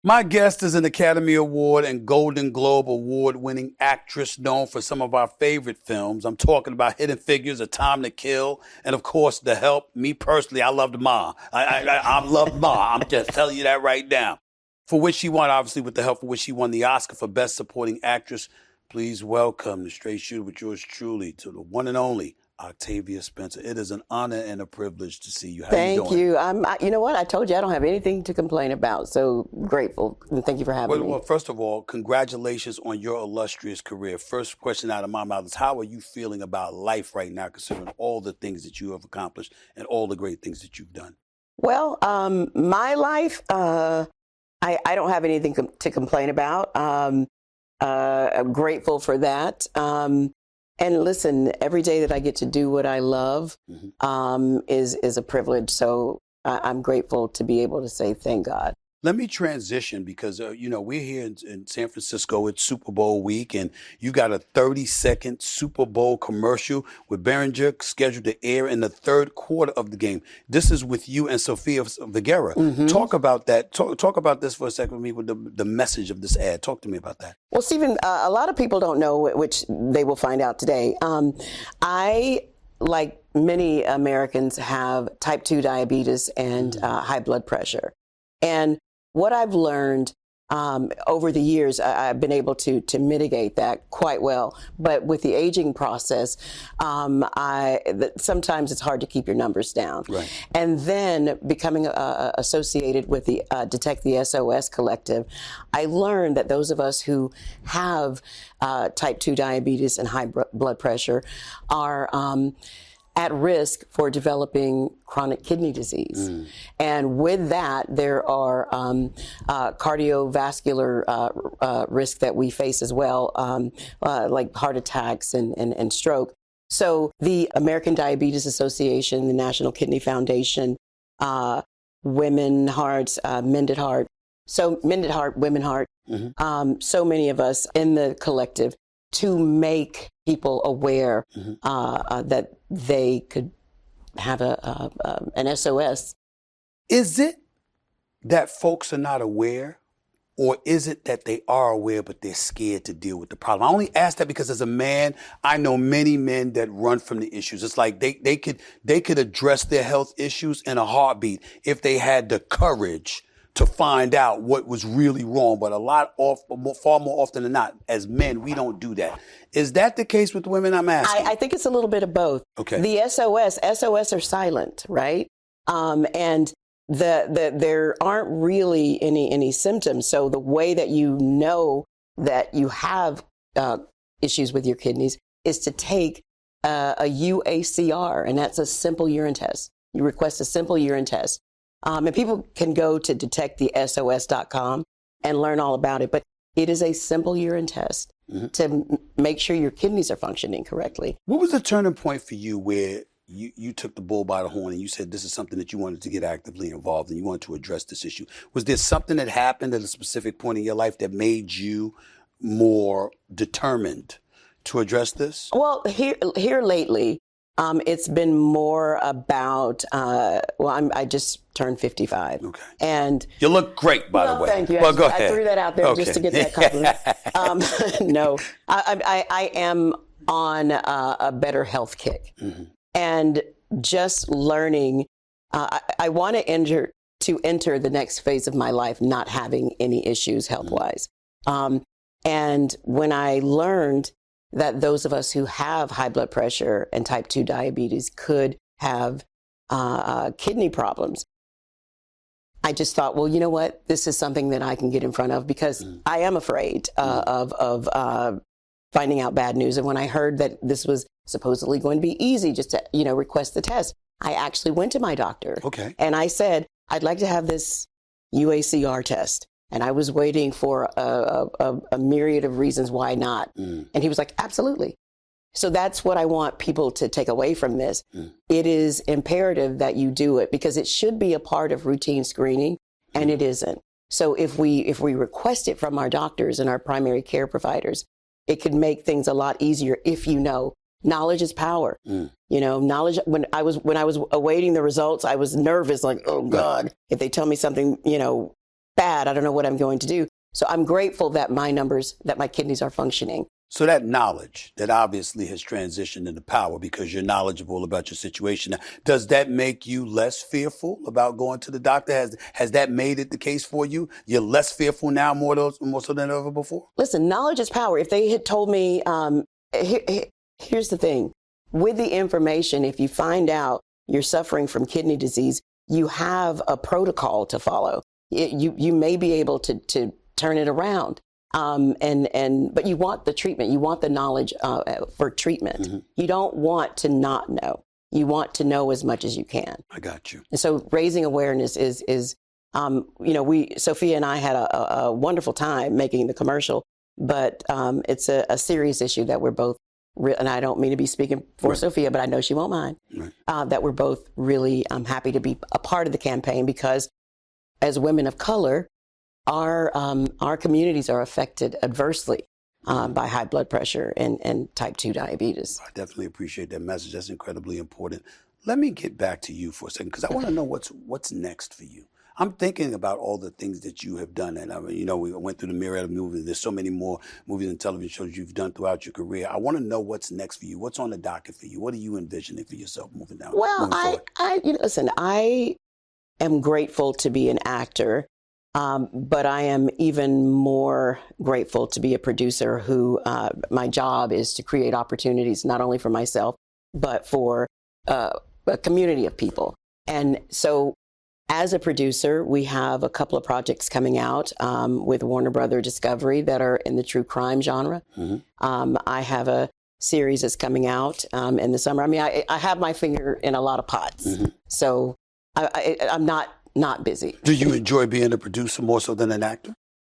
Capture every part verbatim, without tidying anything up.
My guest is an Academy Award and Golden Globe Award-winning actress known for some of our favorite films. I'm talking about Hidden Figures, A Time to Kill, and of course, The Help. Me personally, I loved Ma. I, I, I, I love Ma. I'm just telling you that right now. For which she won, obviously, with The Help, for which she won the Oscar for Best Supporting Actress. Please welcome the Straight Shooter with yours truly to the one and only Octavia Spencer. It is an honor and a privilege to see you. How thank you doing? you. I'm, I, you know what? I told you I don't have anything to complain about. So grateful. And thank you for having well, me. Well, first of all, congratulations on your illustrious career. First question out of my mouth is, how are you feeling about life right now, considering all the things that you have accomplished and all the great things that you've done? Well, um, my life, uh, I, I don't have anything com- to complain about. Um, uh, I'm grateful for that. Um, And listen, every day that I get to do what I love mm-hmm. um, is is a privilege. So I, I'm grateful to be able to say thank God. Let me transition because, uh, you know, we're here in, in San Francisco. It's Super Bowl week, and you got a thirty-second Super Bowl commercial with Behringer scheduled to air in the third quarter of the game. This is with you and Sofia Vergara. Mm-hmm. Talk about that. Talk, talk about this for a second with me, with the, the message of this ad. Talk to me about that. Well, Stephen, uh, a lot of people don't know, which they will find out today. Um, I, like many Americans, have type two diabetes and mm-hmm. uh, high blood pressure. And what I've learned um, over the years, I, I've been able to to mitigate that quite well. But with the aging process, um, I th- sometimes it's hard to keep your numbers down. Right. And then becoming uh, associated with the uh, Detect the S O S Collective, I learned that those of us who have uh, type two diabetes and high br- blood pressure are um, at risk for developing chronic kidney disease. Mm. And with that, there are um, uh, cardiovascular uh, uh, risk that we face as well, um, uh, like heart attacks and, and, and stroke. So the American Diabetes Association, the National Kidney Foundation, uh, Women Hearts, uh, Mended Heart, so Mended Heart, Women Heart, mm-hmm. um, so many of us in the collective to make people aware mm-hmm. uh, uh, that they could have a, a, a an S O S. Is it that folks are not aware, or is it that they are aware but they're scared to deal with the problem? I only ask that because as a man, I know many men that run from the issues. It's like they, they could they could address their health issues in a heartbeat if they had the courage to find out what was really wrong. But a lot off, far more often than not, as men, we don't do that. Is that the case with women? I'm asking. I, I think it's a little bit of both. Okay. The S O S, S O S are silent, right? Um, and the, the there aren't really any any symptoms. So the way that you know that you have uh, issues with your kidneys is to take uh, a U A C R, and that's a simple urine test. You request a simple urine test. Um, and people can go to detect the S O S dot com and learn all about it. But it is a simple urine test mm-hmm. to m- make sure your kidneys are functioning correctly. What was the turning point for you where you, you took the bull by the horn and you said this is something that you wanted to get actively involved in, you wanted to address this issue? Was there something that happened at a specific point in your life that made you more determined to address this? Well, here, here lately, Um, it's been more about, uh, well, I'm, I just turned fifty-five. Okay. And you look great, by well, the way. Thank you. Well, I, go I ahead. threw that out there okay. just to get that compliment. um, no, I, I, I am on a, a better health kick. Mm-hmm. And just learning, uh, I, I want to enter, to enter the next phase of my life not having any issues health-wise. Mm-hmm. Um, and when I learned that those of us who have high blood pressure and type two diabetes could have uh, kidney problems, I just thought, well, you know what? This is something that I can get in front of because mm. I am afraid uh, mm. of, of uh, finding out bad news. And when I heard that this was supposedly going to be easy just to, you know, request the test, I actually went to my doctor. Okay. And I said, I'd like to have this U A C R test. And I was waiting for a, a, a myriad of reasons why not. Mm. And he was like, absolutely. So that's what I want people to take away from this. Mm. It is imperative that you do it because it should be a part of routine screening, and mm. it isn't. So if we if we request it from our doctors and our primary care providers, it could make things a lot easier if you know. Knowledge is power. Mm. You know, knowledge. When I was when I was awaiting the results, I was nervous, like, oh God, if they tell me something, you know, bad. I don't know what I'm going to do. So I'm grateful that my numbers, that my kidneys are functioning. So that knowledge that obviously has transitioned into power because you're knowledgeable about your situation. Now, does that make you less fearful about going to the doctor? Has has that made it the case for you? You're less fearful now more, those, more so than ever before? Listen, knowledge is power. If they had told me, um, here, here's the thing. With the information, if you find out you're suffering from kidney disease, you have a protocol to follow. It, you you may be able to to turn it around. Um, and, and, but you want the treatment, you want the knowledge, uh, for treatment. Mm-hmm. You don't want to not know. You want to know as much as you can. I got you. And so raising awareness is, is, um, you know, we, Sophia and I had a, a, a wonderful time making the commercial, but, um, it's a, a serious issue that we're both, re- and I don't mean to be speaking for right. Sophia, but I know she won't mind, right. uh, that we're both really, um, happy to be a part of the campaign because as women of color, Our um, our communities are affected adversely um, by high blood pressure and, and type two diabetes. I definitely appreciate that message. That's incredibly important. Let me get back to you for a second because I want to know what's what's next for you. I'm thinking about all the things that you have done. And, I mean, you know, we went through the myriad of movies. There's so many more movies and television shows you've done throughout your career. I want to know what's next for you. What's on the docket for you? What are you envisioning for yourself moving down? Well, moving I, I you know, listen, I am grateful to be an actor. Um, but I am even more grateful to be a producer who uh, my job is to create opportunities not only for myself, but for uh, a community of people. And so as a producer, we have a couple of projects coming out um, with Warner Brother Discovery that are in the true crime genre. Mm-hmm. Um, I have a series that's coming out um, in the summer. I mean, I, I have my finger in a lot of pots. Mm-hmm. So I, I, I'm not Not busy. Do you enjoy being a producer more so than an actor?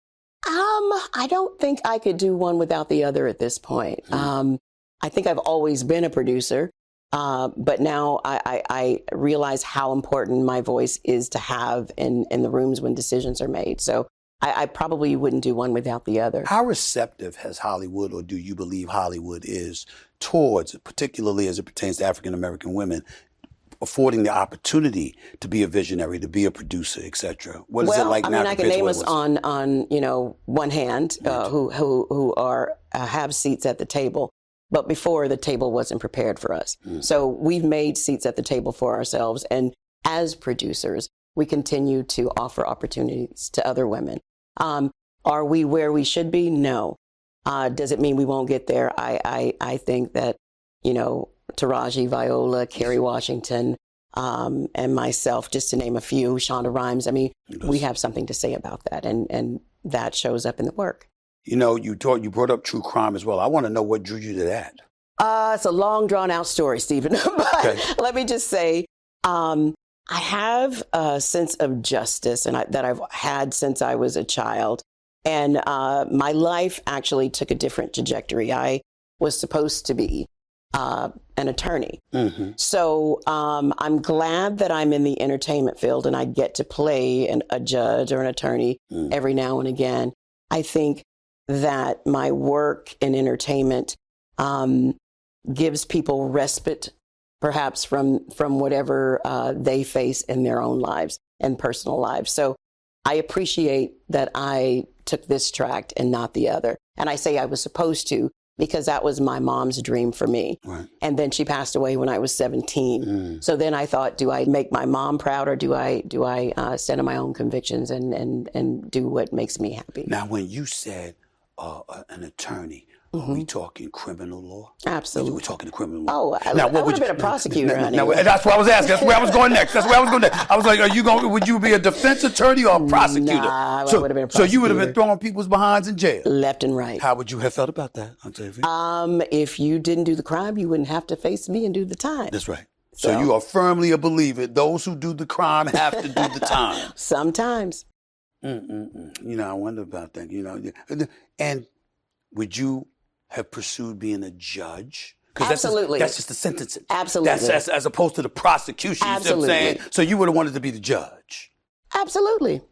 Um, I don't think I could do one without the other at this point. Mm. Um, I think I've always been a producer, uh, but now I, I, I realize how important my voice is to have in, in the rooms when decisions are made. So I, I probably wouldn't do one without the other. How receptive has Hollywood, or do you believe Hollywood is, towards, particularly as it pertains to African-American women, affording the opportunity to be a visionary, to be a producer, et cetera? What is well, it like I now? I mean, I can name us on, on, you know, one hand uh, who, who, who are, uh, have seats at the table. But before, the table wasn't prepared for us. Mm. So we've made seats at the table for ourselves. And as producers, we continue to offer opportunities to other women. Um, are we where we should be? No. Uh, does it mean we won't get there? I, I, I think that, you know, Taraji, Viola, Kerry Washington, um, and myself, just to name a few, Shonda Rhimes. I mean, we have something to say about that, and, and that shows up in the work. You know, you taught, you brought up true crime as well. I want to know what drew you to that. Uh, it's a long, drawn-out story, Stephen. but okay. Let me just say, um, I have a sense of justice and I, that I've had since I was a child. And uh, my life actually took a different trajectory. I was supposed to be Uh, an attorney. Mm-hmm. So um, I'm glad that I'm in the entertainment field and I get to play an, a judge or an attorney mm. every now and again. I think that my work in entertainment um, gives people respite, perhaps from from whatever uh, they face in their own lives and personal lives. So I appreciate that I took this track and not the other. And I say I was supposed to, because that was my mom's dream for me. Right. And then she passed away when I was seventeen. Mm. So then I thought, do I make my mom proud, or do I do I uh, stand on my own convictions and, and, and do what makes me happy? Now, when you said uh, an attorney, mm-hmm. are we talking criminal law? Absolutely. We're talking criminal law. Oh, I, now, I would have been a prosecutor, now, honey. Now, that's what I was asking. That's where I was going next. That's where I was going next. I was like, are you going, would you be a defense attorney or a prosecutor? Nah, so, I would have been a prosecutor. So you would have been throwing people's behinds in jail? Left and right. How would you have felt about that, Octavia? Um, if you didn't do the crime, you wouldn't have to face me and do the time. That's right. So, so you are firmly a believer. Those who do the crime have to do the time. Sometimes. Mm-mm-mm. You know, I wonder about that. You know, and would you have pursued being a judge? Absolutely. That's just, that's just the sentencing. Absolutely. That's as, as opposed to the prosecution. Absolutely. You see what I'm saying? So you would have wanted to be the judge. Absolutely.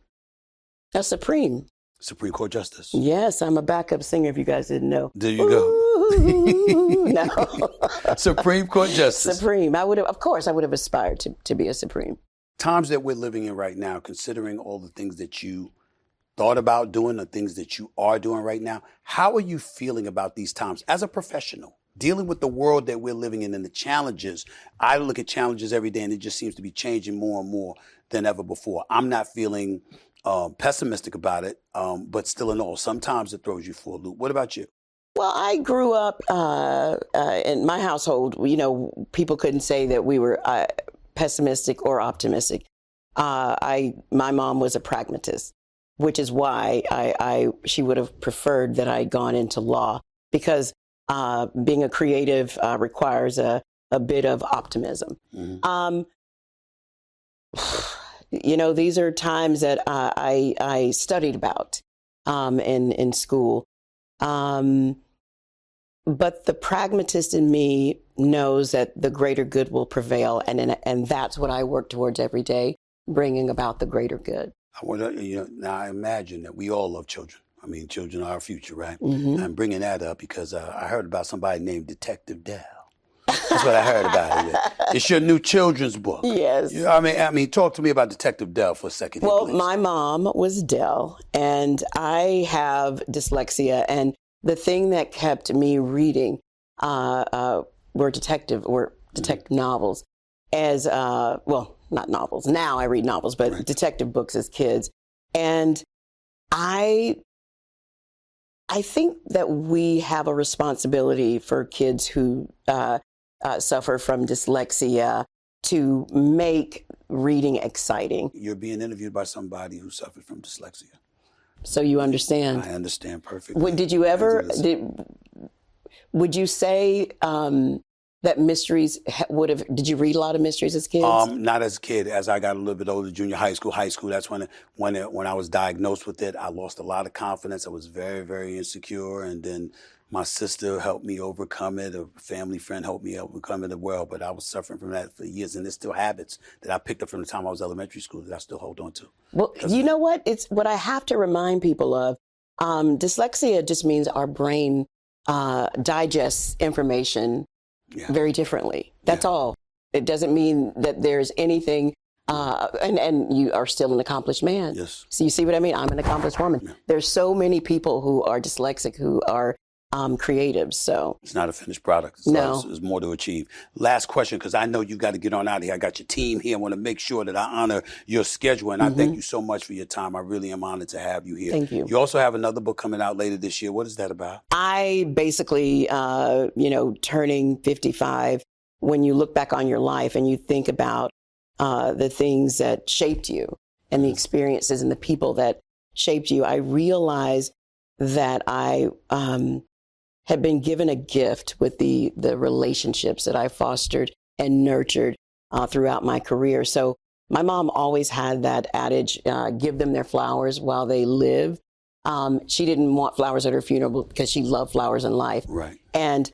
A Supreme. Supreme Court Justice. Yes, I'm a backup singer, if you guys didn't know. There you go. No. Supreme Court Justice. Supreme. I would have, of course, I would have aspired to, to be a Supreme. Times that we're living in right now, considering all the things that you thought about doing, the things that you are doing right now. How are you feeling about these times as a professional, dealing with the world that we're living in and the challenges? I look at challenges every day, and it just seems to be changing more and more than ever before. I'm not feeling um, pessimistic about it, um, but still in all, sometimes it throws you for a loop. What about you? Well, I grew up uh, uh, in my household. You know, people couldn't say that we were uh, pessimistic or optimistic. Uh, I, my mom was a pragmatist, which is why I, I, she would have preferred that I had gone into law, because uh, being a creative uh, requires a, a bit of optimism. Mm-hmm. Um, you know, these are times that uh, I, I studied about um, in, in school. Um, but the pragmatist in me knows that the greater good will prevail, and and that's what I work towards every day, bringing about the greater good. I want to, you know, now I imagine that we all love children. I mean, children are our future, right? Mm-hmm. I'm bringing that up because uh, I heard about somebody named Detective Dell. That's what I heard about it. It's your new children's book. Yes. You know, I mean, I mean, talk to me about Detective Dell for a second. Well, here, my mom was Dell, and I have dyslexia, and the thing that kept me reading uh, uh, were detective or detective mm-hmm. novels, as uh, well, not novels. Now I read novels, but right. detective books as kids, and I. I think that we have a responsibility for kids who uh, uh, suffer from dyslexia to make reading exciting. You're being interviewed by somebody who suffered from dyslexia. So you understand. I understand perfectly. What, did you ever, did, would you say um, that mysteries would have, did you read a lot of mysteries as kids? Um, not as a kid. As I got a little bit older, junior high school, high school, that's when it, when it, when I was diagnosed with it, I lost a lot of confidence. I was very, very insecure. And then my sister helped me overcome it. A family friend helped me overcome it as well. But I was suffering from that for years. And there's still habits that I picked up from the time I was elementary school that I still hold on to. Well, you know what? It's what I have to remind people of. Um, dyslexia just means our brain uh, digests information yeah. very differently. That's yeah. all. It doesn't mean that there's anything. Uh, and, and you are still an accomplished man. Yes. So you see what I mean? I'm an accomplished woman. Yeah. There's so many people who are dyslexic who are um, creatives. So it's not a finished product. It's no. Not, there's more to achieve. Last question, because I know you got to get on out of here. I got your team here. I want to make sure that I honor your schedule. And mm-hmm. I thank you so much for your time. I really am honored to have you here. Thank you. You also have another book coming out later this year. What is that about? I basically, uh, you know, turning fifty-five, when you look back on your life and you think about uh, the things that shaped you and the experiences and the people that shaped you, I realize that I um, had been given a gift with the, the relationships that I fostered and nurtured uh, throughout my career. So my mom always had that adage, uh, give them their flowers while they live. Um, she didn't want flowers at her funeral because she loved flowers in life. Right. And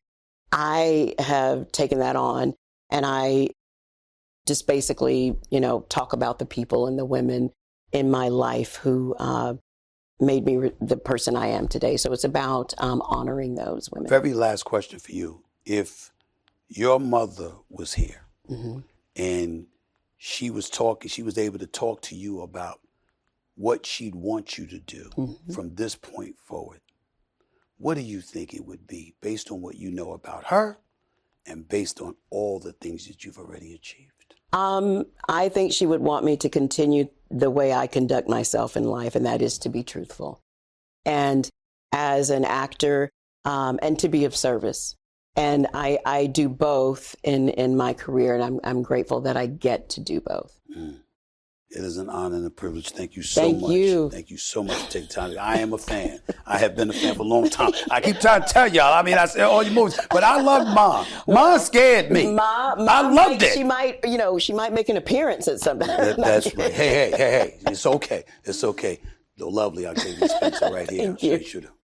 I have taken that on, and I just basically, you know, talk about the people and the women in my life who uh, made me re- the person I am today. So it's about um, honoring those women. Very last question for you. If your mother was here mm-hmm. and she was talking, she was able to talk to you about what she'd want you to do mm-hmm. from this point forward, what do you think it would be based on what you know about her and based on all the things that you've already achieved? Um, I think she would want me to continue the way I conduct myself in life, and that is to be truthful. And as an actor, um, and to be of service. And I, I do both in, in my career, and I'm, I'm grateful that I get to do both. Mm. It is an honor and a privilege. Thank you so Thank much. You. Thank you so much for taking time. I am a fan. I have been a fan for a long time. I keep trying to tell y'all. I mean, I say all your movies, but I love Mom. Mom scared me. Ma, Ma, I loved might, it. She might, you know, she might make an appearance at something. That, that's right. Hey, hey, hey, hey. It's okay. It's okay. The lovely Octavia Spencer right here. Thank you. Shooter.